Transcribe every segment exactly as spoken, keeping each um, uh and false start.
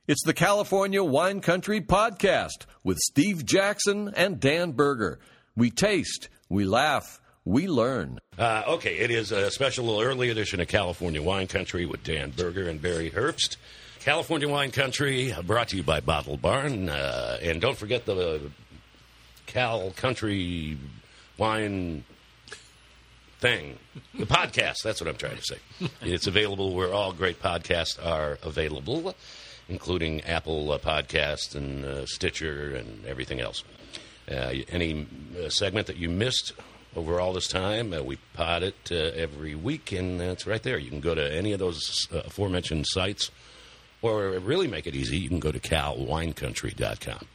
It's the California Wine Country Podcast with Steve Jackson and Dan Berger. We taste, we laugh, we learn. Uh, okay, it is a special early edition of California Wine Country with Dan Berger and Barry Herbst. California Wine Country, brought to you by Bottle Barn. Uh, and don't forget the Cal Country Wine thing. The podcast, that's what I'm trying to say. It's available where all great podcasts are available, including Apple uh, Podcasts and uh, Stitcher and everything else. Uh, any uh, segment that you missed over all this time, uh, we pod it uh, every week, and uh, it's right there. You can go to any of those uh, aforementioned sites, or really make it easy, you can go to cal wine country dot com.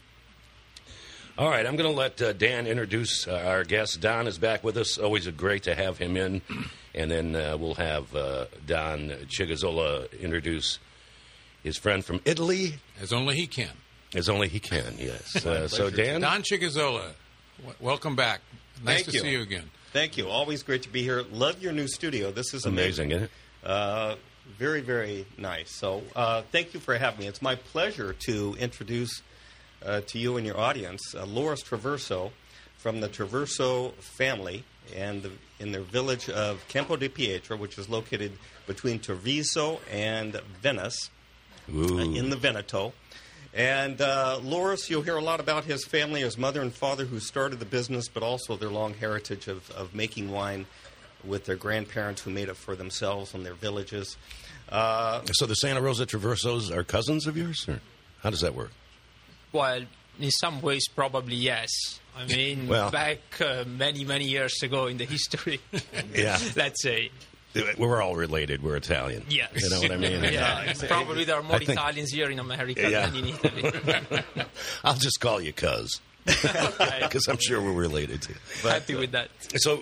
All right, I'm going to let uh, Dan introduce uh, our guest. Don is back with us. Always great to have him in. And then uh, we'll have uh, Don Chigazola introduce his friend from Italy. As only he can. As only he can, yes. Uh, so, Dan? Don Chigazola, w- welcome back. Nice Thank to you. see you again. Thank you. Always great to be here. Love your new studio. This is amazing, amazing. isn't it? Uh, very, very nice. So uh, thank you for having me. It's my pleasure to introduce uh, to you and your audience uh, Loris Traverso from the Traverso family and the, in their village of Campo di Pietra, which is located between Treviso and Venice, uh, in the Veneto. And uh, Loris, you'll hear a lot about his family, his mother and father who started the business, but also their long heritage of, of making wine with their grandparents who made it for themselves in their villages. Uh, so the Santa Rosa Traversos are cousins of yours? Or how does that work? Well, in some ways, probably yes. I mean, well, back uh, many, many years ago in the history, yeah, let's say. We're all related. We're Italian. Yes. You know what I mean? Yeah. Probably there are more think, Italians here in America yeah. than in Italy. I'll just call you cuz. Because I'm sure we're related too. But, Happy with that. So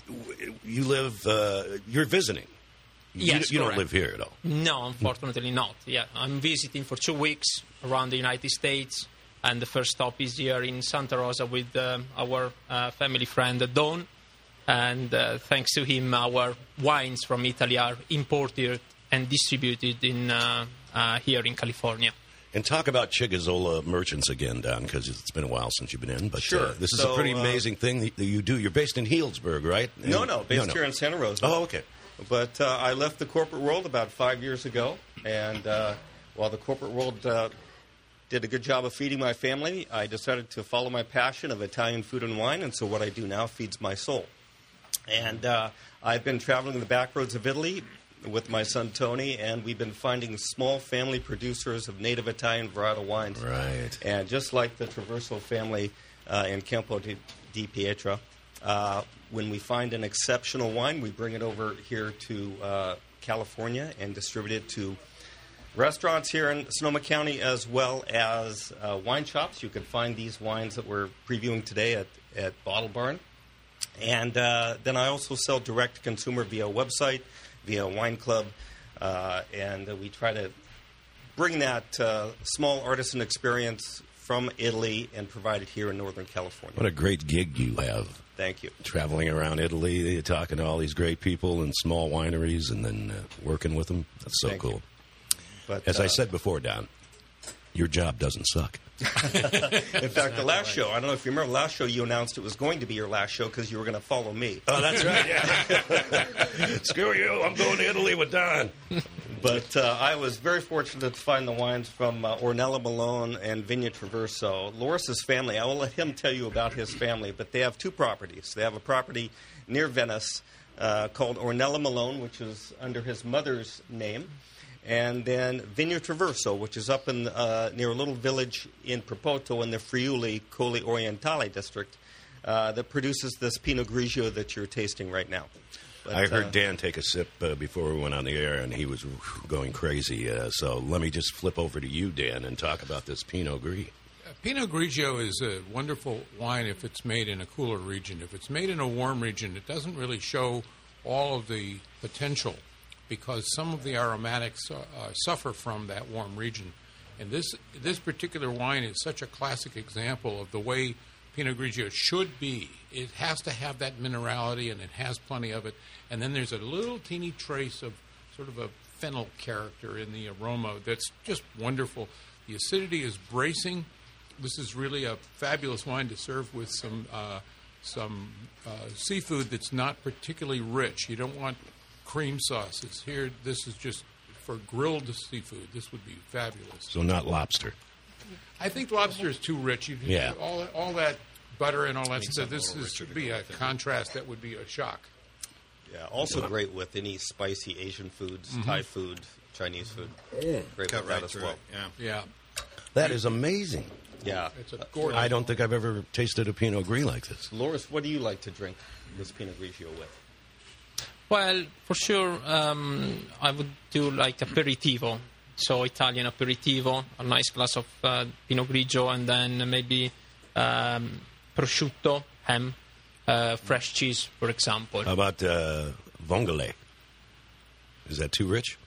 you live, uh, you're visiting. Yes, You, you don't correct. live here at all. No, unfortunately not. Yeah, I'm visiting for two weeks around the United States. And the first stop is here in Santa Rosa with uh, our uh, family friend, Don. And uh, thanks to him, our wines from Italy are imported and distributed in uh, uh, here in California. And talk about Chigazola Merchants again, Don, because it's been a while since you've been in. But sure. uh, this is so, a pretty uh, amazing thing that you do. You're based in Healdsburg, right? no, and, no, based no, no. here in Santa Rosa. Oh, okay. But uh, I left the corporate world about five years ago, and uh, while the corporate world uh, did a good job of feeding my family, I decided to follow my passion of Italian food and wine, and so what I do now feeds my soul. And uh, I've been traveling the back roads of Italy with my son Tony, and we've been finding small family producers of native Italian varietal wines. Right. And just like the Traverso family uh, in Campo di, di Pietra, uh, when we find an exceptional wine, we bring it over here to uh, California and distribute it to restaurants here in Sonoma County as well as uh, wine shops. You can find these wines that we're previewing today at, at Bottle Barn. And uh, then I also sell direct to consumer via a website, via a wine club, uh, and uh, we try to bring that uh, small artisan experience from Italy and provide it here in Northern California. What a great gig you have. Thank you. Traveling around Italy, talking to all these great people in small wineries and then uh, working with them. That's so Thank cool. you. But, As uh, I said before, Don, your job doesn't suck. In fact, the last show, I don't know if you remember, last show you announced it was going to be your last show because you were going to follow me. Oh, that's right, yeah. Screw you, I'm going to Italy with Don. But uh, I was very fortunate to find the wines from uh, Ornella Malone and Vigna Traverso. Loris's family, I will let him tell you about his family, but they have two properties. They have a property near Venice uh, called Ornella Malone, which is under his mother's name, and then Vigna Traverso, which is up in uh, near a little village in Propoto in the Friuli Colli Orientale district uh, that produces this Pinot Grigio that you're tasting right now. But, I heard uh, Dan take a sip uh, before we went on the air, and he was going crazy. Uh, so let me just flip over to you, Dan, and talk about this Pinot Gris. Uh, Pinot Grigio is a wonderful wine if it's made in a cooler region. If it's made in a warm region, it doesn't really show all of the potential because some of the aromatics uh, uh, suffer from that warm region. And this this particular wine is such a classic example of the way Pinot Grigio should be. It has to have that minerality, and it has plenty of it. And then there's a little teeny trace of sort of a fennel character in the aroma that's just wonderful. The acidity is bracing. This is really a fabulous wine to serve with some uh, some uh, seafood that's not particularly rich. You don't want cream sauces. Here, this is just for grilled seafood. This would be fabulous. So not lobster. I think lobster is too rich. You, Yeah. all, all that butter and all that Needs stuff. something a This little is richer to be go a with it. contrast that would be a shock. Yeah, also great with any spicy Asian foods, Thai food, Chinese food. Great Cut with right that as through well. it. Yeah. Yeah, That is amazing. Yeah. it's a gorgeous. I don't think I've ever tasted a Pinot Gris like this. Loris, what do you like to drink this Pinot Grigio with? Well, for sure, um, I would do like aperitivo. So Italian aperitivo, a nice glass of uh, Pinot Grigio, and then maybe um, prosciutto, ham, uh, fresh cheese, for example. How about uh, Vongole? Is that too rich?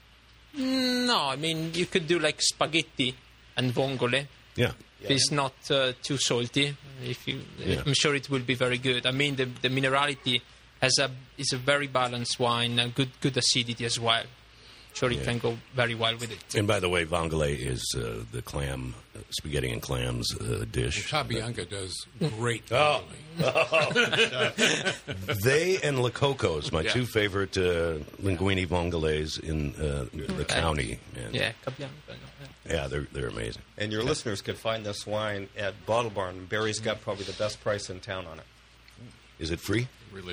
No, I mean, you could do like spaghetti and vongole. Yeah. It's not uh, too salty. If you, Yeah. I'm sure it will be very good. I mean, the, the minerality has a is a very balanced wine, and good good acidity as well. Sure, it Yeah. can go very well with it. And by the way, Vongole is uh, the clam, uh, spaghetti and clams uh, dish. Tabianca does great. Oh. vongole. They and La Cocos, my Yeah. two favorite uh, linguine vongoles in uh, the county. And Yeah, Cabianca. yeah. yeah, they're they're amazing. And your listeners could find this wine at Bottle Barn. Barry's got probably the best price in town on it. Is it free? Really,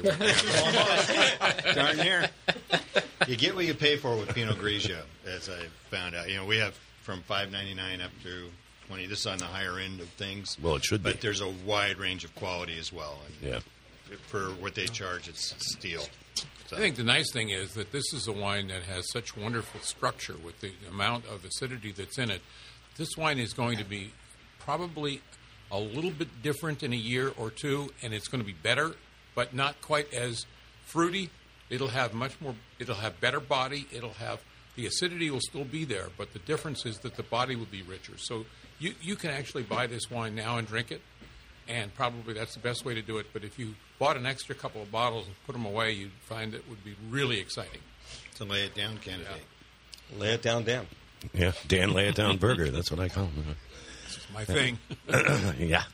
Darn near. You get what you pay for with Pinot Grigio, as I found out. You know, we have from five ninety-nine up to twenty. This is on the higher end of things. Well, it should be. But there's a wide range of quality as well. And Yeah. for what they charge, it's steel. So, I think the nice thing is that this is a wine that has such wonderful structure with the amount of acidity that's in it. This wine is going to be probably a little bit different in a year or two, and it's going to be better, but not quite as fruity. It'll have much more. It'll have better body. It'll have the acidity will still be there, but the difference is that the body will be richer. So you you can actually buy this wine now and drink it, and probably that's the best way to do it. But if you bought an extra couple of bottles and put them away, you'd find it would be really exciting. it's a lay it down candidate. Lay it down, Dan. Yeah, Dan Lay It Down Burger. That's what I call him. It's my thing. yeah.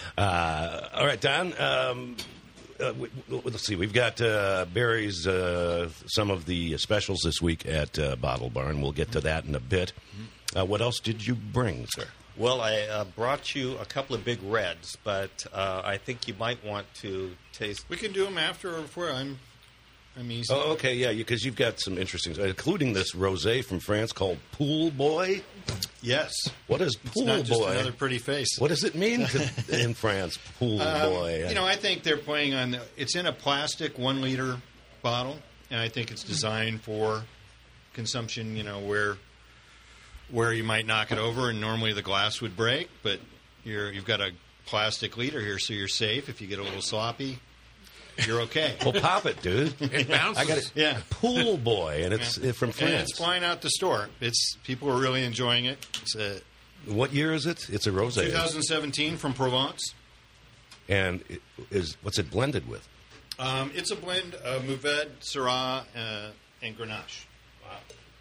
Uh, all right, Don. Um, uh, we, we- let's see. We've got uh, Barry's uh, some of the specials this week at uh, Bottle Barn. We'll get to that in a bit. Uh, what else did you bring, sir? Well, I uh, brought you a couple of big reds, but uh, I think you might want to taste. We can do them after or before. I'm, I'm easy. Oh, okay, yeah, because you've got some interesting, including this rosé from France called Pool Boy. Yes. What is It's Pool not just Boy? another pretty face. What does it mean to, in France, Pool Um, Boy? You know, I think they're playing on. The, it's in a plastic one liter bottle, and I think it's designed for consumption. You know, where where you might knock it over, and normally the glass would break, but you're you've got a plastic liter here, so you're safe. If you get a little sloppy, you're okay. Well, pop it, dude. It bounces. I got it. Yeah. Pool Boy, and it's uh, from And France. it's flying out the store. It's people are really enjoying it. It's a What year is it? It's a rosé. twenty seventeen from Provence. And it is what's it blended with? Um, it's a blend of Mourvedre, Syrah, uh, and Grenache. Wow.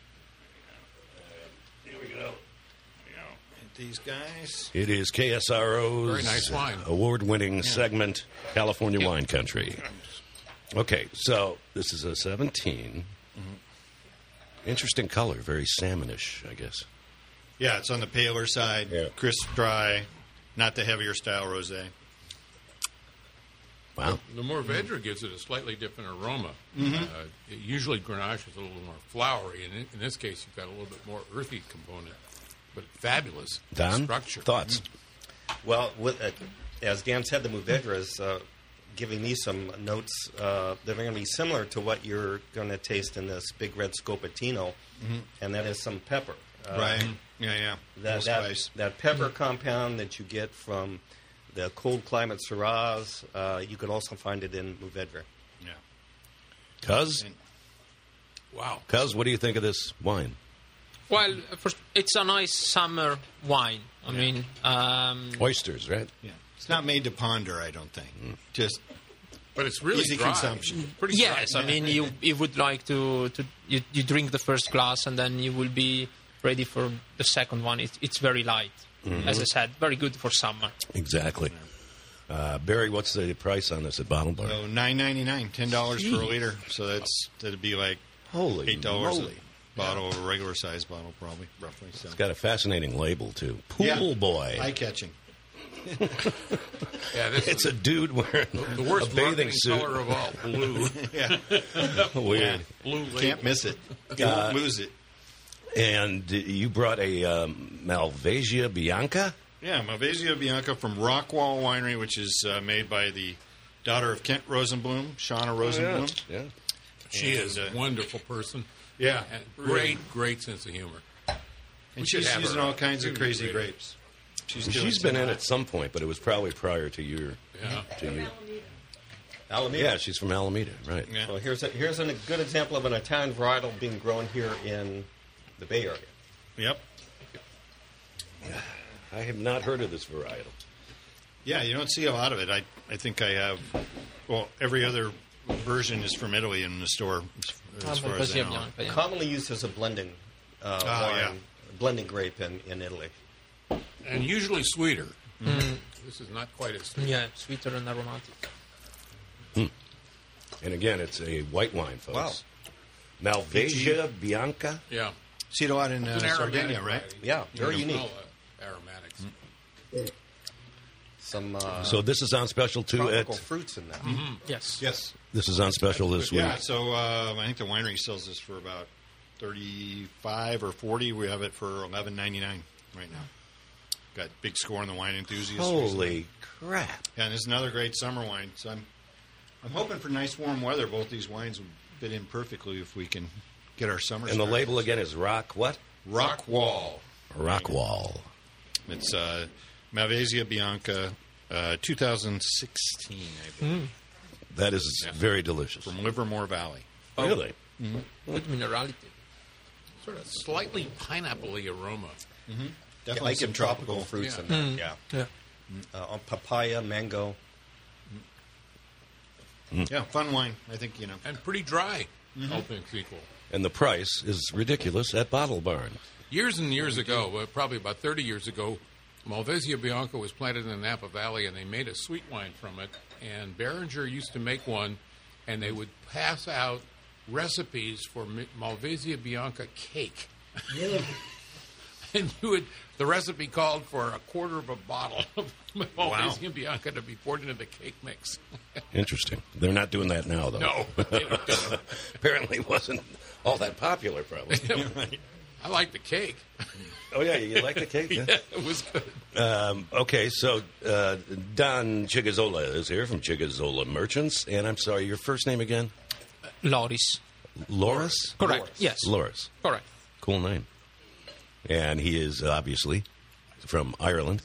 Here we go. These guys. It is K S R O's Very nice wine. award-winning segment, California Wine Country. Okay, so this is a seventeen. Mm-hmm. Interesting color, very salmonish, I guess. Yeah, it's on the paler side, Yeah. crisp, dry, not the heavier style rosé. Wow. The Mourvedre gives it a slightly different aroma. Uh, usually Grenache is a little more flowery, and in, in this case, you've got a little bit more earthy component, but fabulous Don, structure. thoughts? Well, with, uh, as Dan said, the Mourvedre is uh, giving me some notes uh, that are going to be similar to what you're going to taste in this Big Red Scopatino, and that is some pepper. Uh, Right. Yeah, yeah. That, Little that, spice. that pepper compound that you get from the cold climate Syrahs, uh, you could also find it in Mourvedre. Yeah. Cuz, Wow. Cuz, what do you think of this wine? Well, first, it's a nice summer wine. I mean, um, Oysters, right? Yeah. It's not made to ponder, I don't think. Just But it's really Easy dry. consumption. Pretty Yes, dry. I mean you you would like to, to you, you drink the first glass and then you will be ready for the second one. It, it's very light, Mm-hmm. as I said, very good for summer. Exactly. Uh, Barry, what's the price on this at Bottle Bar? So nine ninety nine, ten dollars for a liter. So that's that'd be like Holy eight dollars moly. a bottle, a regular size bottle, probably roughly. So It's got a fascinating label, too. Pool Yeah. Boy. eye catching. Yeah, this It's is a dude wearing the worst a bathing marketing suit. color of all, blue. Yeah, Weird. Blue label. can't miss it. You Uh, won't lose it. And you brought a um, Malvasia Bianca? Yeah, Malvasia Bianca from Rockwall Winery, which is uh, made by the daughter of Kent Rosenblum, Shauna Rosenblum. Yeah. She And, is uh, a wonderful person. Yeah, And great, great sense of humor. and should she's have using her. all kinds She of would be crazy great. grapes. She's, doing She's been some in of at some point, but it was probably prior to your. Yeah. To you. Alameda. Yeah, she's from Alameda, right? Yeah. So here's a, here's a good example of an Italian varietal being grown here in the Bay Area. Yep. I have not heard of this varietal. Yeah, you don't see a lot of it. I I think I have. Well, every other version is from Italy in the store, as, as far as I Malvasia know. Bianca, yeah. Commonly used as a blending uh, Ah, wine, yeah. blending grape in, in Italy. And usually sweeter. This is not quite as sweet. Yeah, sweeter and aromatic. And again, it's a white wine, folks. Wow. Malvasia Bianca. Yeah. See it a lot in uh, It's an aromatic Sardinia, right? variety. Yeah, very You can unique. smell the aromatics. Some uh, So this is on special too. At tropical fruits in that. Yes. Yes. this is on special this week. Yeah. So um, I think the winery sells this for about thirty-five or forty. We have it for eleven ninety-nine right now. Got big score on the wine enthusiast. recently. Holy crap! Yeah, and it's another great summer wine. So I'm, I'm hoping for nice warm weather. Both these wines would fit in perfectly if we can get our summer. And the started. label again is Rock what? Rockwall. Rockwall. It's uh, Malvasia Bianca, uh, two thousand sixteen, I believe, That is very delicious. from Livermore Valley. Really? Good minerality. Sort of slightly pineapple-y aroma. Definitely Like some some tropical fruits Yeah. in that. Yeah. Yeah. Uh, on papaya, mango. Yeah, fun wine. I think you know. And pretty dry, all things equal. And the price is ridiculous at Bottle Barn. Years and years ago, uh, probably about thirty years ago, Malvasia Bianca was planted in the Napa Valley, and they made a sweet wine from it. And Behringer used to make one, and they would pass out recipes for Mi- Malvasia Bianca cake. And you would, the recipe called for a quarter of a bottle of Malvasia Bianca to be poured into the cake mix. Interesting. They're not doing that now, though. No, they don't do it. Apparently, it wasn't all that popular. Probably. I like the cake. Oh yeah, you like the cake? Yeah. Yeah, it was good. Um, okay, so uh, Don Chigazola is here from Chigazola Merchants, and I'm sorry, your first name again? Loris. Loris. Correct. Yes. Loris. Correct. Cool name. And he is obviously from Ireland.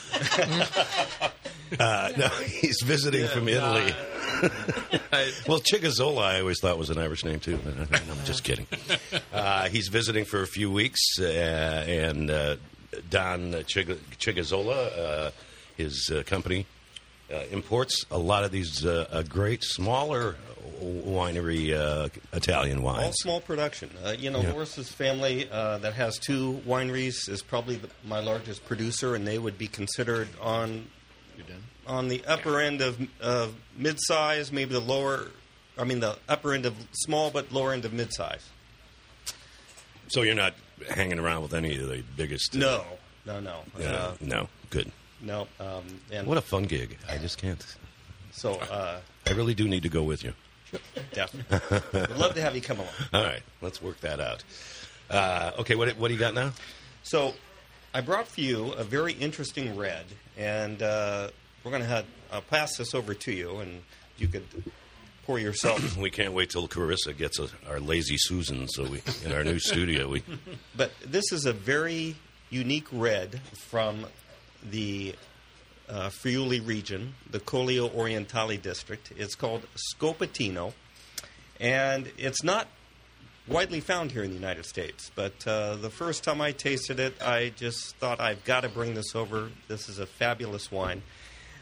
uh, no, he's visiting from Italy. Well, Chigazola I always thought was an Irish name, too. I'm just kidding. Uh, he's visiting for a few weeks, uh, and uh, Don Chig- Chigazola, uh, his uh, company, uh, imports a lot of these uh, uh, great, smaller winery uh, Italian wines. All small production. Uh, you know, Yeah. Loris's family uh, that has two wineries is probably the, my largest producer, and they would be considered on on the upper end of, of mid-size, maybe the lower. I mean, the upper end of small, but lower end of mid-size. So you're not hanging around with any of the biggest? uh, No, no, no, Uh, uh, no. Good. no. Um, and What a fun gig. I just can't. so uh, I really do need to go with you. definitely, would love to have you come along. All right. Let's work that out. Uh, okay. What, what do you got now? So, I brought for you a very interesting red, and uh, we're going to have I'll pass this over to you, and you could pour yourself. We can't wait till Carissa gets a, our lazy Susan. So we in our new studio we. But this is a very unique red from the uh, Friuli region, the Collio Orientale district. It's called Scopatino, and it's not widely found here in the United States. But uh, the first time I tasted it, I just thought I've got to bring this over. This is a fabulous wine.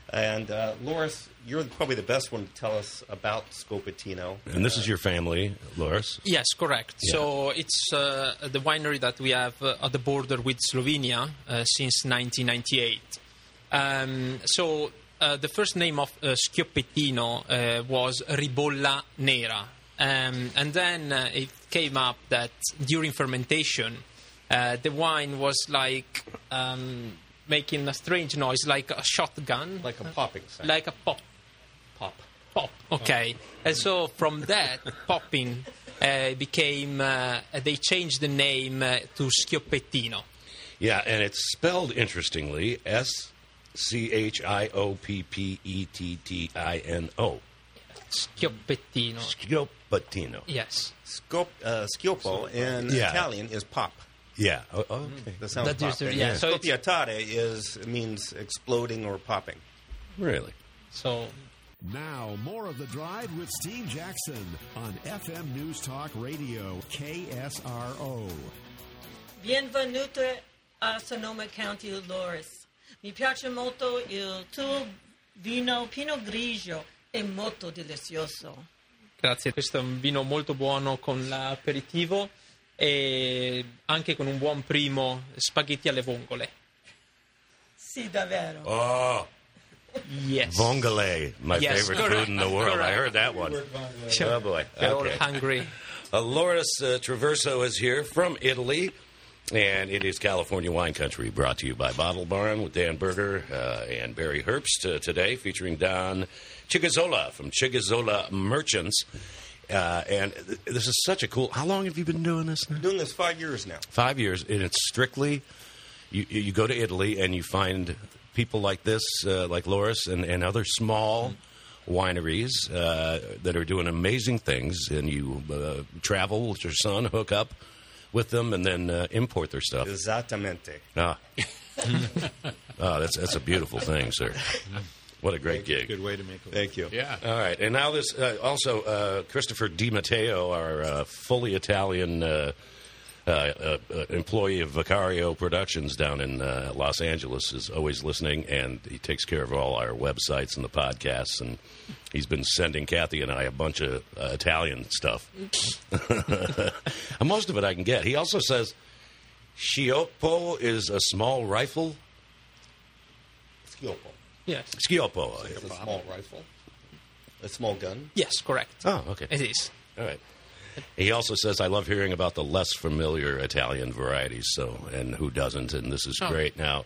And uh, Loris, you're probably the best one to tell us about Scopetino. And this is your family, Loris? Yes, correct. Yeah. So it's uh, the winery that we have uh, at the border with Slovenia uh, since nineteen ninety-eight. Um, so uh, the first name of uh, Scopetino uh, was Ribolla Nera. Um, and then uh, it came up that during fermentation, uh, the wine was like... Um, making a strange noise, like a shotgun. Like a popping sound. Like a pop. Pop. Pop, okay. And so from that, popping uh, became, uh, they changed the name uh, to Sciopettino. Yeah, and it's spelled interestingly, S C H I O P P E T T I N O. Sciopettino. Sciopettino. Yes. Scop, uh, Sciopo in Yeah. Italian is pop. Yeah. Oh, okay. The sound That of pop. used to- And yeah, so it's- Scoppiatore is means exploding or popping. Really? So Now, more of The Drive with Steve Jackson on F M News Talk Radio, K S R O. Benvenuto a Sonoma County, Loris. Mi piace molto il tuo vino Pinot Grigio, è molto delizioso. grazie, questo è un vino molto buono con l'aperitivo e anche con un buon primo spaghetti alle vongole. Sì, davvero. Oh, Yes. vongole, my Yes, favorite correct, food in the world. I correct. heard that one. Oh, boy. They're Okay. all hungry. Uh, Loris uh, Traverso is here from Italy, and it is California Wine Country, brought to you by Bottle Barn with Dan Berger uh, and Barry Herbst uh, today, featuring Don Chigazola from Chigazola Merchants. Uh, and th- this is such a cool... How long have you been doing this now? Doing this five years now. Five years, and it's strictly... You, you go to Italy, and you find people like this, uh, like Loris, and, and other small wineries uh, that are doing amazing things, and you uh, travel with your son, hook up with them, and then uh, import their stuff. Esattamente. Ah. oh, that's that's a beautiful thing, sir. What a great gig. Good way to make a Thank you. Yeah. All right, and now this uh, also uh, Christopher Di Matteo, our uh, fully Italian uh, uh, uh, uh, employee of Vicario Productions down in uh, Los Angeles, is always listening, and he takes care of all our websites and the podcasts, and he's been sending Kathy and I a bunch of uh, Italian stuff. And most of it I can get. He also says Scioppo is a small rifle. Sciopo. Yes. Scioppo. It's a small rifle. A small gun. Yes, correct. Oh, okay. It is. All right. He also says, I love hearing about the less familiar Italian varieties, so, and who doesn't, and this is Oh. great. Now,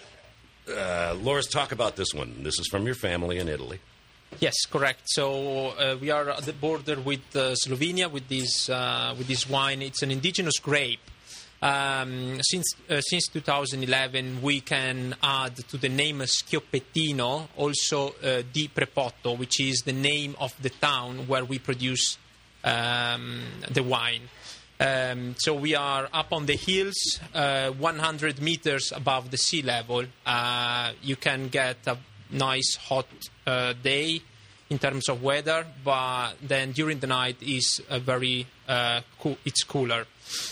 uh, Loris, talk about this one. This is from your family in Italy. Yes, correct. So uh, we are at the border with uh, Slovenia with this uh, with this wine. It's an indigenous grape. Um, since uh, since two thousand eleven, we can add to the name Sciopettino also uh, Di Prepotto, which is the name of the town where we produce um, the wine. Um, so we are up on the hills, uh, one hundred meters above the sea level. Uh, you can get a nice hot uh, day in terms of weather, but then during the night is a very uh, cool, it's cooler.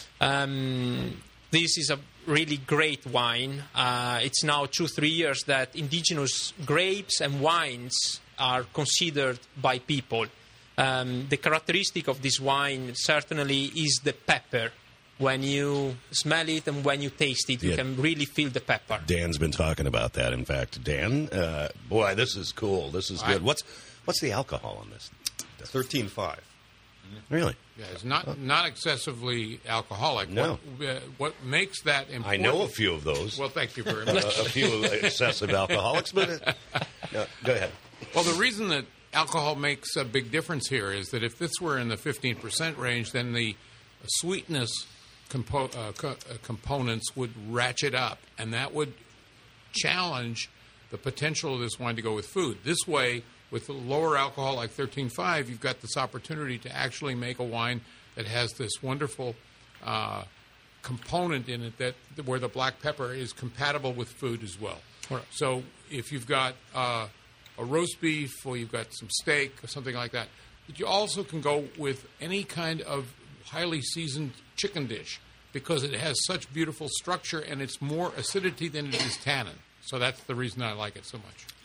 Um, this is a really great wine. Uh, it's now two, three years that indigenous grapes and wines are considered by people. Um, the characteristic of this wine certainly is the pepper. When you smell it and when you taste it, you Yeah. can really feel the pepper. Dan's been talking about that, in fact. Dan, uh, boy, this is cool. This is good. What's what's the alcohol on this? thirteen five. Really? Yeah, it's not not excessively alcoholic. No. What, uh, what makes that I important? know a few of those. Well, thank you very a, much. a few excessive alcoholics, but uh, no, go ahead. Well, the reason that alcohol makes a big difference here is that if this were in the fifteen percent range, then the sweetness compo- uh, co- uh, components would ratchet up, and that would challenge the potential of this wine to go with food. This way, with the lower alcohol like thirteen point five, you've got this opportunity to actually make a wine that has this wonderful uh, component in it that where the black pepper is compatible with food as well. So if you've got uh, a roast beef or you've got some steak or something like that, but you also can go with any kind of highly seasoned chicken dish because it has such beautiful structure and it's more acidity than it is tannin. So that's the reason I like it so much.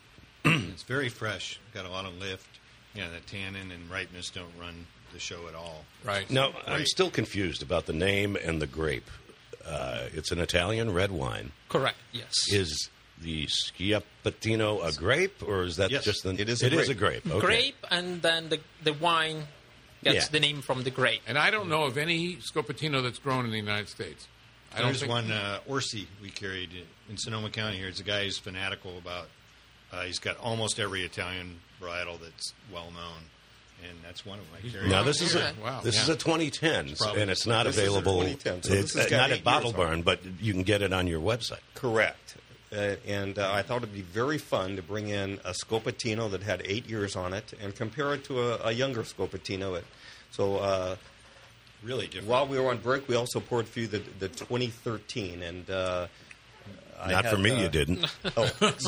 It's very fresh. Got a lot of lift. Yeah, the tannin and ripeness don't run the show at all. Right. Now, I'm still confused about the name and the grape. Uh, it's an Italian red wine. Correct. Yes. Is the Schiappino a grape, or is that Yes, just the? it is a It is grape. a grape. Okay. Grape, and then the the wine gets Yeah. the name from the grape. And I don't know of any Scopatino that's grown in the United States. I don't There's think one uh, Orsi we carried in Sonoma County here. It's a guy who's fanatical about. Uh, he's got almost every Italian varietal that's well known, and that's one of them. I carried. Now this is a Wow. this is Yeah. a twenty ten, probably- and it's not This is a available. twenty ten, so it's this has uh, got not eight at Bottle years on Barn, but you can get it on your website. Correct. Uh, and uh, I thought it'd be very fun to bring in a Scopatino that had eight years on it and compare it to a, a younger Scopatino. It, so uh, Really different. while we were on break, we also poured for you the, the twenty thirteen. And uh, I Not for had, me, uh, you didn't. Oh,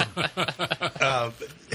Uh,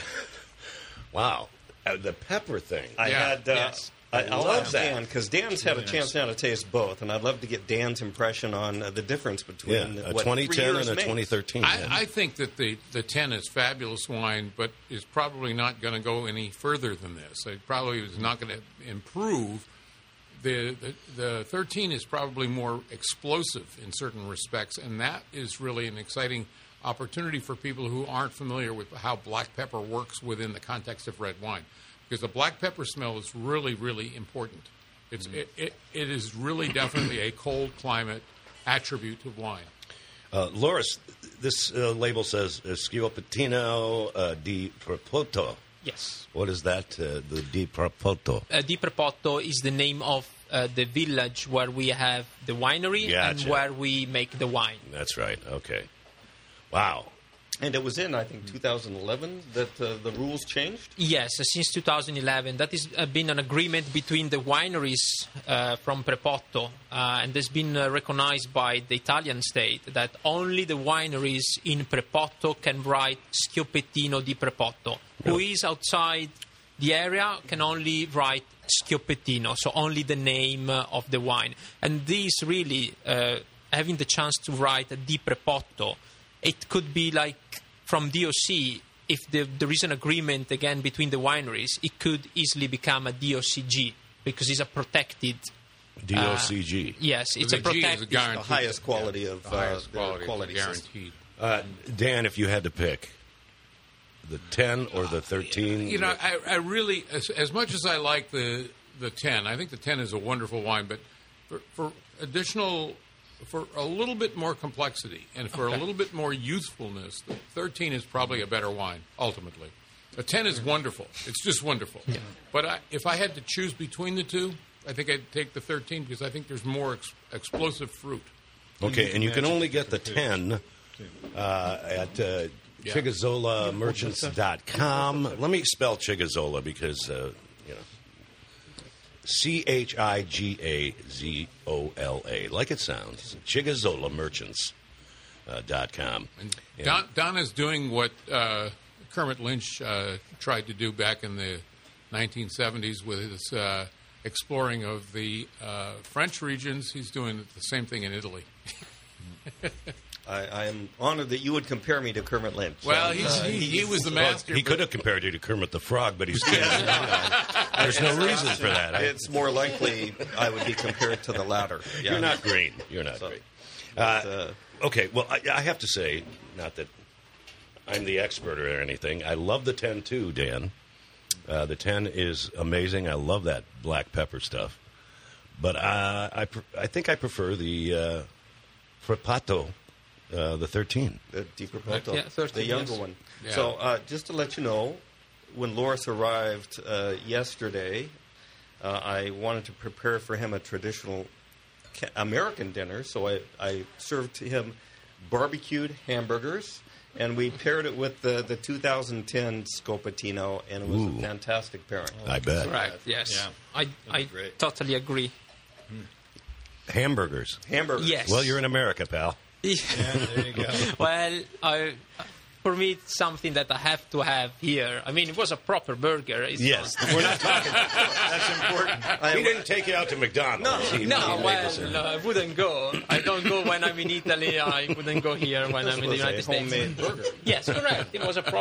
wow, uh, the pepper thing. I Yeah, had. Uh, yes. I, I'll love ask that. Dan because Dan's had a really chance now to taste both, and I'd love to get Dan's impression on uh, the difference between yeah, a what twenty three ten years and a makes. twenty thirteen. yeah. I, I think that the, the ten is fabulous wine, but is probably not going to go any further than this. It probably is not going to improve. The, the the thirteen is probably more explosive in certain respects, and that is really an exciting opportunity for people who aren't familiar with how black pepper works within the context of red wine. Because the black pepper smell is really, really important. It's, it, it, it is really definitely a cold climate attribute of wine. Uh, Loris, this uh, label says uh, Schiappino uh, di Prepoto. Yes. What is that? Uh, the di Prepoto. Uh, Di Prepoto is the name of uh, the village where we have the winery and Gotcha. where we make the wine. That's right. Okay. Wow. And it was in, I think, two thousand eleven that uh, the rules changed. Yes, uh, since two thousand eleven. That has uh, been an agreement between the wineries uh, from Prepoto, uh, and has been uh, recognized by the Italian state that only the wineries in Prepoto can write Schioppettino di Prepoto. Who is outside the area can only write Schioppettino, so only the name uh, of the wine. And this really, uh, having the chance to write Di Prepoto, it could be like from D O C, if the, there is an agreement again between the wineries, it could easily become a D O C G because it's a protected. D O C G. Yes, it's the a G is a protected. The guaranteed. highest quality of The uh, highest the quality, quality is system. guaranteed. Uh, Dan, if you had to pick the ten or the thirteen, You know, I, I really, as, as much as I like the the ten, I think the ten is a wonderful wine, but for, for additional, for a little bit more complexity and for a little bit more youthfulness, the thirteen is probably a better wine, ultimately. The ten is wonderful. It's just wonderful. But I, if I had to choose between the two, I think I'd take the thirteen because I think there's more ex- explosive fruit. okay, and you can only get the ten uh, at uh, Yeah. Chigazola Merchants dot com. Let me spell Chigazola because, uh, you know, C H I G A Z O L A, like it sounds. Chigazola Merchants dot com. And Don, Don is doing what uh, Kermit Lynch uh, tried to do back in the nineteen seventies with his uh, exploring of the uh, French regions. He's doing the same thing in Italy. I, I am honored that you would compare me to Kermit Lynch. Well, And, he's, uh, he, he was the Well, master. he but- could have compared you to Kermit the Frog, but he's there's no reason for that. I- It's more likely I would be compared to the latter. Yeah. You're not green. You're not So, green. but, Uh, uh, okay, well, I, I have to say, not that I'm the expert or anything, I love the ten too, Dan. Uh, the ten is amazing. I love that black pepper stuff. But uh, I, pr- I think I prefer the uh, Frappato, uh, the thirteen. the deeper Prepoto, Yeah, thirteen, the younger yes. one. Yeah. So, uh, just to let you know, when Loris arrived uh, yesterday, uh, I wanted to prepare for him a traditional ca- American dinner. So I, I served to him barbecued hamburgers, and we paired it with the, the two thousand ten Scopatino, and it was Ooh. a fantastic pairing. I bet. Right. Yes. Yeah. I I great. totally agree. Hamburgers. Hamburgers. Yes. Well, you're in America, pal. Yeah, there you go. Well, I, for me, it's something that I have to have here. I mean, it was a proper burger. It's Yes, we're not talking. That's important. I, He didn't take you out to McDonald's. No. He- No, he made well, this in- no, I wouldn't go. I don't go when I'm in Italy. I wouldn't go here when I'm in the was a United States. homemade burger. Yes, correct. It was a proper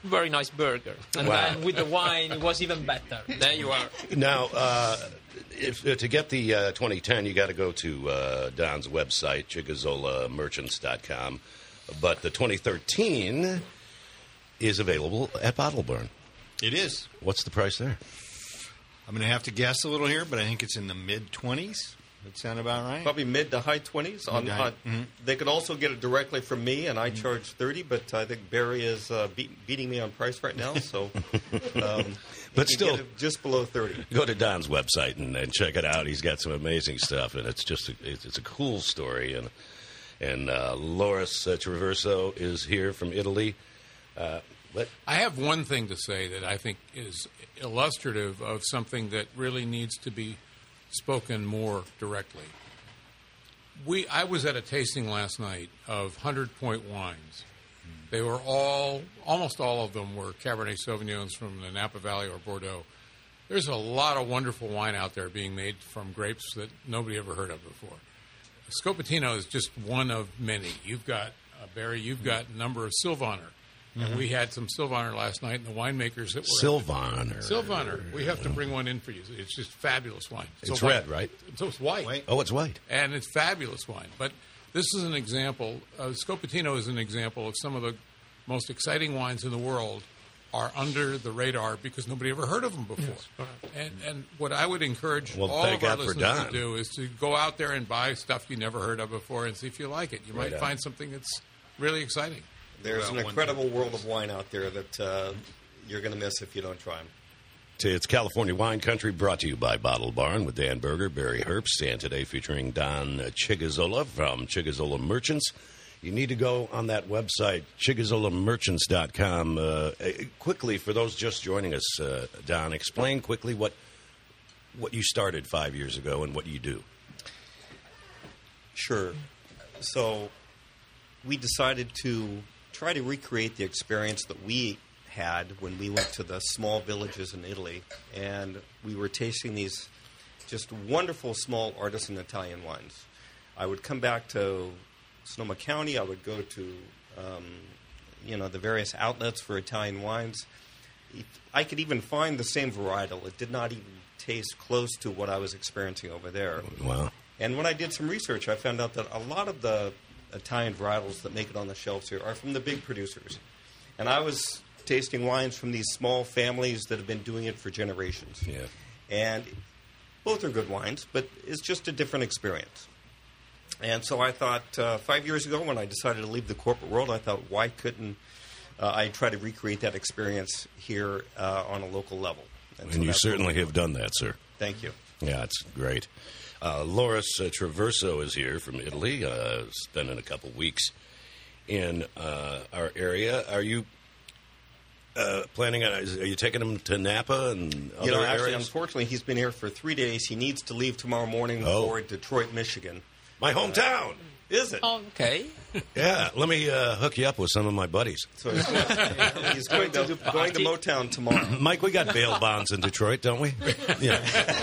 very nice burger. And Wow. then with the wine, it was even better. There you are. Now, uh, if, uh, to get the uh, twenty ten, you got to go to uh, Don's website, chigazola merchants dot com. But the twenty thirteen is available at Bottle Barn. It is. What's the price there? I'm going to have to guess a little here, but I think it's in the mid twenties. That sound about right? Probably mid to high twenties. On, Mid to high- on, mhm. They could also get it directly from me, and I charge thirty. But I think Barry is uh, beat, beating me on price right now, so um, But you still- get it just below thirty. Go to Don's website and, and check it out. He's got some amazing stuff, and it's just a, it's, it's a cool story. And and uh, Loris uh, Traverso is here from Italy. Uh, but I have one thing to say that I think is illustrative of something that really needs to be spoken more directly. We, I was at a tasting last night of hundred point wines. They were all, almost all of them were Cabernet Sauvignons from the Napa Valley or Bordeaux. There's a lot of wonderful wine out there being made from grapes that nobody ever heard of before. Scopatino is just one of many. You've got, uh, Barry, you've got a number of Sylvaner. And we had some Sylvaner last night, and the winemakers that were... Sylvaner. Sylvaner. We have to bring one in for you. It's just fabulous wine. It's So red, white. right? So it's white. White. Oh, it's white. And it's fabulous wine. But this is an example. Uh, Scopatino is an example of some of the most exciting wines in the world are under the radar because nobody ever heard of them before. And, and what I would encourage Well, all thank of our God for listeners Don. to do is to go out there and buy stuff you never heard of before and see if you like it. You Right might on. find something that's really exciting. There's Well, an one incredible world of wine out there that uh, you're going to miss if you don't try them. It's California Wine Country, brought to you by Bottle Barn with Dan Berger, Barry Herbst, and today featuring Don Chigazola from Chigazola Merchants. You need to go on that website, chigazola merchants dot com. Uh, quickly, for those just joining us, uh, Don, explain quickly what what you started five years ago and what you do. Sure. So we decided to try to recreate the experience that we had when we went to the small villages in Italy, and we were tasting these just wonderful small artisan Italian wines. I would come back to Sonoma County. I would go to um, you know the various outlets for Italian wines. I could even find the same varietal. It did not even taste close to what I was experiencing over there. Wow. And when I did some research, I found out that a lot of the Italian varietals that make it on the shelves here are from the big producers. And I was tasting wines from these small families that have been doing it for generations. Yeah. And both are good wines, but it's just a different experience. And so I thought uh, five years ago when I decided to leave the corporate world, I thought, why couldn't uh, I try to recreate that experience here uh, on a local level? And so you that's what certainly we- have done that, sir. Thank you. Yeah, it's great. Uh, Loris uh, Traverso is here from Italy, uh, spending a couple weeks in uh, our area. Are you uh, planning on, are you taking him to Napa and other You know, actually, areas? unfortunately, he's been here for three days. He needs to leave tomorrow morning Oh. for Detroit, Michigan. My hometown. Is it? Oh, okay. Yeah, let me uh, hook you up with some of my buddies. So he's, he's going, to, going to Motown tomorrow. Mike, we got bail bonds in Detroit, don't we? Yeah.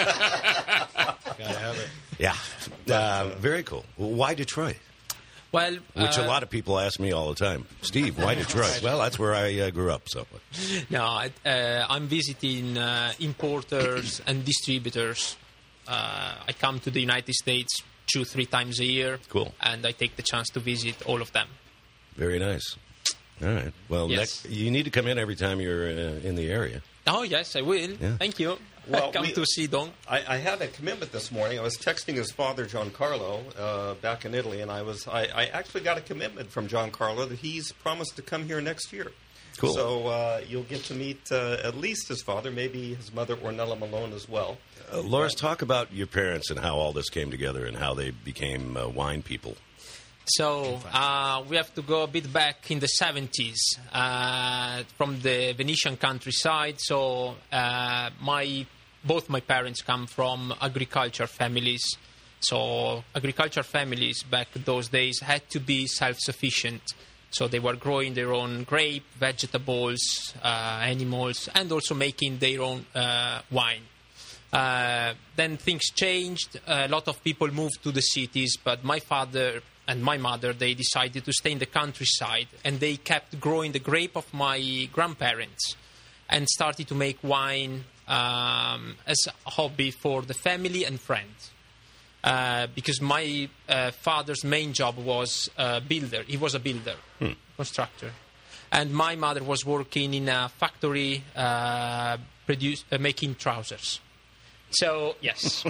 Gotta have it. Yeah. Uh, very cool. Well, why Detroit? Well, Which uh, a lot of people ask me all the time. Steve, why Detroit? Well, that's where I uh, grew up. So, no, I, uh, I'm visiting uh, importers and distributors. Uh, I come to the United States two, three times a year. Cool. And I take the chance to visit all of them. very nice. All right. Well, Yes. next, you need to come in every time you're uh, in the area. Oh, yes, I will. Yeah. Thank you. Well, come we- to see Don. I, I had a commitment this morning. I was texting his father, Giancarlo, uh, back in Italy, and I was I, I actually got a commitment from Giancarlo that he's promised to come here next year. Cool. So uh, you'll get to meet uh, at least his father, maybe his mother, Ornella Malone, as well. Uh, Loris, talk about your parents and how all this came together and how they became uh, wine people. So uh, we have to go a bit back in the seventies uh, from the Venetian countryside. So uh, my both my parents come from agriculture families. So agriculture families back those days had to be self-sufficient. So they were growing their own grape, vegetables, uh, animals, and also making their own uh, wine. Uh, then things changed. A lot of people moved to the cities, but my father and my mother, they decided to stay in the countryside, and they kept growing the grape of my grandparents and started to make wine um, as a hobby for the family and friends. Uh, because my uh, father's main job was a builder. He was a builder, hmm. constructor. And my mother was working in a factory uh, produce, uh, making trousers. So, yes.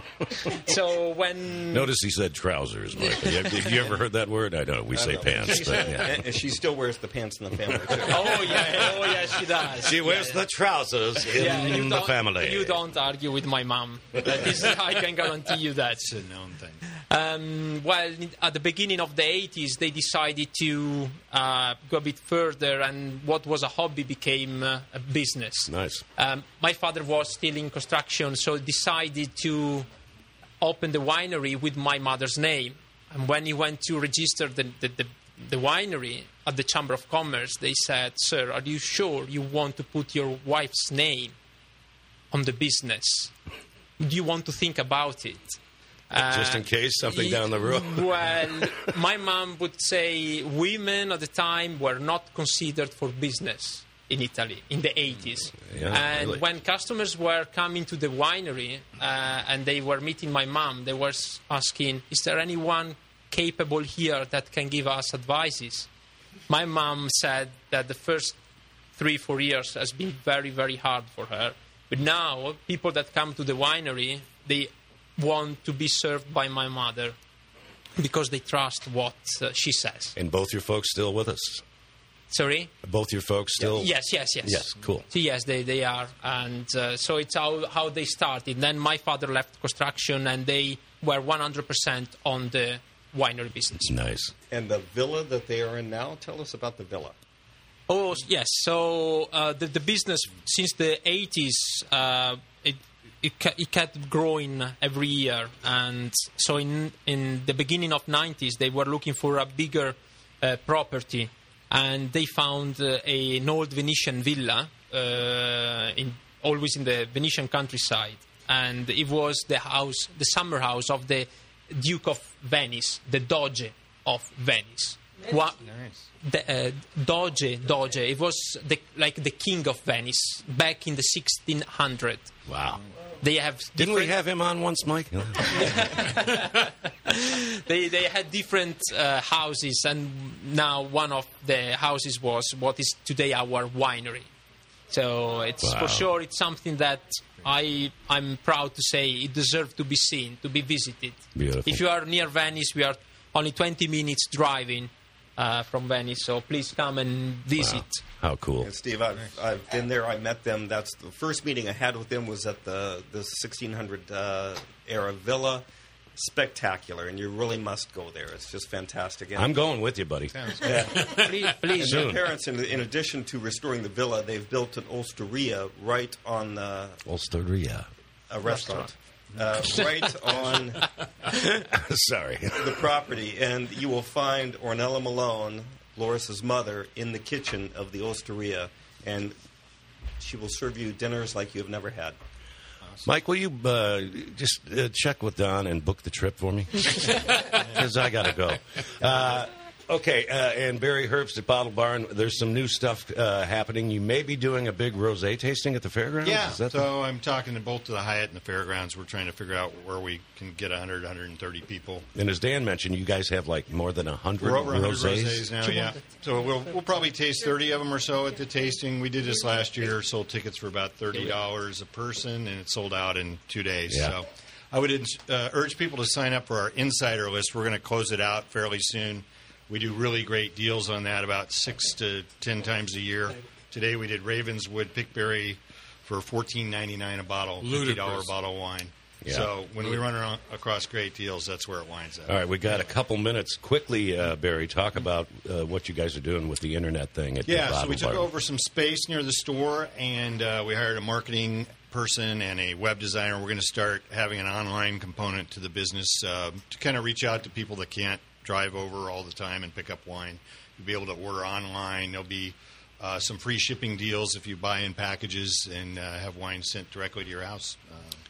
So when... Notice he said trousers, Mike. Have you ever heard that word? I don't know. We I say know. pants. But, yeah. And she still wears the pants in the family, too. Oh, yeah. Oh, yeah, she does. She wears yeah. the trousers in yeah, the family. You don't argue with my mom. That is, I can guarantee you that. It's a known thing. Um, well, at the beginning of the eighties, they decided to uh, go a bit further, and what was a hobby became uh, a business. Nice. Um, my father was still in construction, so decided to open the winery with my mother's name. And when he went to register the, the, the, the winery at the Chamber of Commerce, they said, "Sir, are you sure you want to put your wife's name on the business? Do you want to think about it?" Just in case, something uh, down the road. Well, my mom would say women at the time were not considered for business in Italy in the eighties. Yeah, and really. When customers were coming to the winery uh, and they were meeting my mom, they were asking, "Is there anyone capable here that can give us advices?" My mom said that the first three, four years has been very, very hard for her. But now, people that come to the winery, they want to be served by my mother because they trust what uh, she says. And both your folks still with us? Sorry? Both your folks still? Yes, yes, yes. Yes, cool. So yes, they, they are. And uh, so it's how, how they started. Then my father left construction, and they were one hundred percent on the winery business. Nice. And the villa that they are in now, tell us about the villa. Oh, yes. So uh, the, the business, since the eighties, uh, it It, it kept growing every year, and so in in the beginning of nineties they were looking for a bigger uh, property, and they found uh, a, an old Venetian villa, uh, in, always in the Venetian countryside, and it was the house, the summer house of the Duke of Venice, the Doge of Venice. Wa- Nice. The, uh, Doge, Doge. It was the, like the king of Venice back in the sixteen hundreds. Wow. They have Didn't we have him on once, Mike? they they had different uh, houses, and now one of the houses was what is today our winery. So it's Wow. for sure it's something that I I'm proud to say it deserves to be seen, to be visited. Beautiful. If you are near Venice, we are only twenty minutes driving uh, from Venice, so please come and visit. Wow. How cool. And Steve, I've, I've been there. I met them. That's the first meeting I had with them was at the, the sixteen hundred uh, era villa. Spectacular, and you really must go there. It's just fantastic. And I'm going with you, buddy. yeah. Please, please. And their parents, in, in addition to restoring the villa, they've built an osteria right on the, Osteria. a restaurant. Uh, right on Sorry. the property, and you will find Ornella Malone, Loris's mother, in the kitchen of the osteria, and she will serve you dinners like you have never had. Mike, will you uh, just uh, check with Don and book the trip for me? Because I got to go. Uh, okay, uh, and Barry Herbst at Bottle Barn, there's some new stuff uh, happening. You may be doing a big rosé tasting at the fairgrounds? Yeah, Is that so the... I'm talking to both to the Hyatt and the fairgrounds. We're trying to figure out where we can get one hundred, one hundred thirty people. And as Dan mentioned, you guys have like more than one hundred We're over one hundred rosés? rosés now, yeah. So we'll, we'll probably taste thirty of them or so at the tasting. We did this last year, sold tickets for about thirty dollars a person, and it sold out in two days. Yeah. So I would uh, urge people to sign up for our insider list. We're going to close it out fairly soon. We do really great deals on that about six to ten times a year. Today we did Ravenswood Pickberry for fourteen ninety-nine a bottle, fifty dollars Ludicrous. bottle of wine. Yeah. So when we run around across great deals, that's where it winds up. All right, we got a couple minutes. Quickly, uh, Barry, talk about uh, what you guys are doing with the internet thing at the Yeah, so Bottle we took Barn. over some space near the store, and uh, we hired a marketing person and a web designer. We're going to start having an online component to the business uh, to kind of reach out to people that can't drive over all the time and pick up wine. You'll be able to order online. There'll be uh, some free shipping deals if you buy in packages and uh, have wine sent directly to your house. Uh,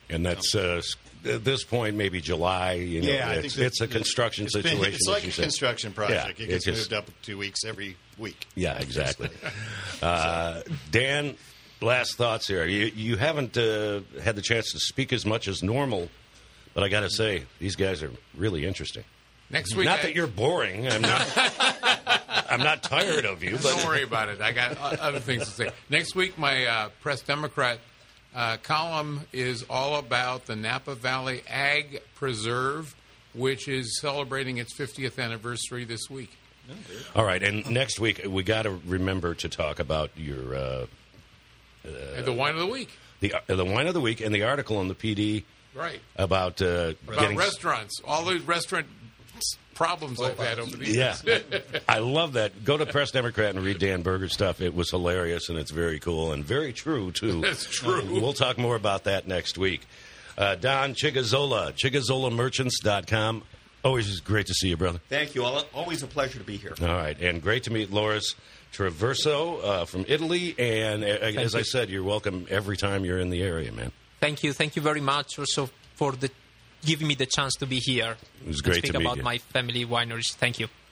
And that's uh, at this point maybe July. You know, yeah, I it's, think it's a construction it's been- situation. it's as like you a said. construction project. Yeah, it gets it just- moved up two weeks every week. Yeah, exactly. uh, Dan, last thoughts here. You, you haven't uh, had the chance to speak as much as normal, but I got to say, these guys are really interesting. Next week, Not I- that you're boring. I'm not. I'm not tired of you. But Don't worry about it. I got o- other things to say. Next week, my uh, Press Democrat uh, column is all about the Napa Valley Ag Preserve, which is celebrating its fiftieth anniversary this week. All right, and next week we got to remember to talk about your uh, And the wine of the week. the uh, the wine of the week and the article on the P D Right. about uh, About getting restaurants. All the restaurant problems I've had over the years. Yeah, I love that. Go to Press Democrat and read Dan Berger's stuff. It was hilarious and it's very cool and very true too. That's true. Uh, we'll talk more about that next week. Uh, Don Chigazola, Chigazola Merchants dot com. Always great to see you, brother. Thank you. Al- Always a pleasure to be here. All right, and great to meet Loris Traverso uh, from Italy. And uh, as you. I said, you're welcome every time you're in the area, man. Thank you. Thank you very much also for the giving me the chance to be here. It was and great speak to meet about you. my family wineries. Thank you.